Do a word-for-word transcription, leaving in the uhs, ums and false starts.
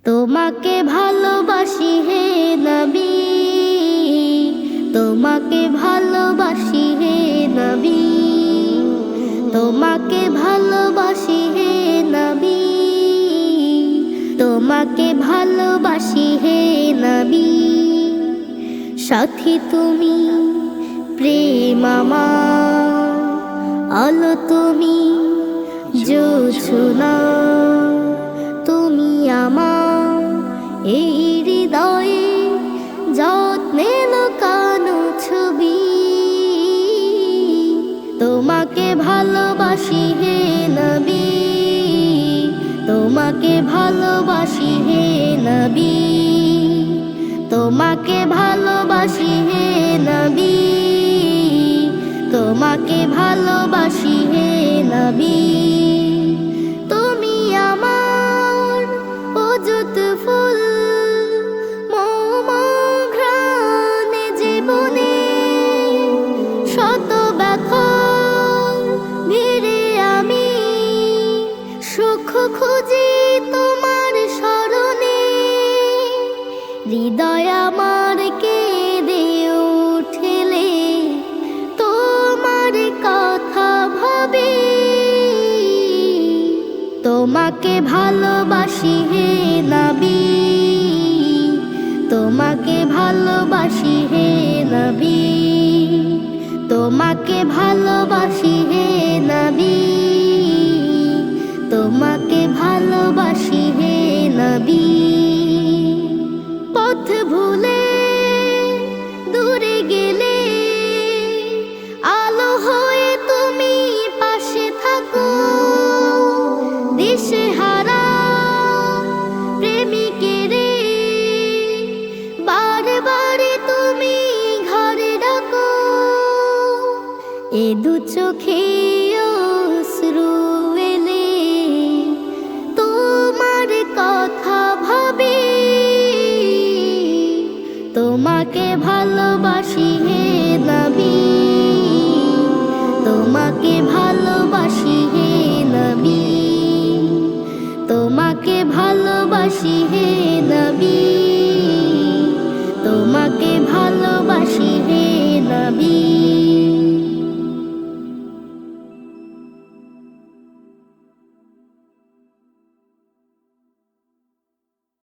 তোমাকে ভালোবাসি হে নবী, তোমাকে ভালোবাসি হে নবী, তোমাকে ভালোবাসি হে নবী, তোমাকে ভালোবাসি হে নবী। সাথী তুমি, প্রেম আমার, আলো তুমি, জোছনা তুমি আমার এই হৃদয়ে যত্নে লুকানো ছবি। তোমাকে ভালোবাসি হে নবী, তোমাকে ভালোবাসি হে নবী, তোমাকে ভালোবাসি হে নবী, তোমাকে ভালোবাসি হে নবী। তুমি আমার অযুত ফুল, মম ঘ্রাণে জীবনে শত ব্যথার ভিড়ে আমি সুখ খুঁজি তোমার স্মরণে। হৃদয় আমার কেঁদে উঠলে তোমার কথা ভাবে। তোমাকে ভালোবাসি হে নবী, তোমাকে ভালোবাসি হে নবী, তোমাকে ভালোবাসি হে নবী, তোমাকে ভালোবাসি হে নবী। পথ ভুলে দূরে গেলে আলো হয়ে তুমি পাশে থাকো। দিশেহারা প্রেমিকেরে বারে বারে তুমি ঘরে ডাকো। এ দু চোখে অশ্রু এলে তোমার কথা ভাবে। তোমাকে ভালোবাসি হে নবী, তোমাকে ভালোবাসি হে নবী, তোমাকে ভালোবাসি হে নবী, তোমাকে ভালোবাসি হে নবী।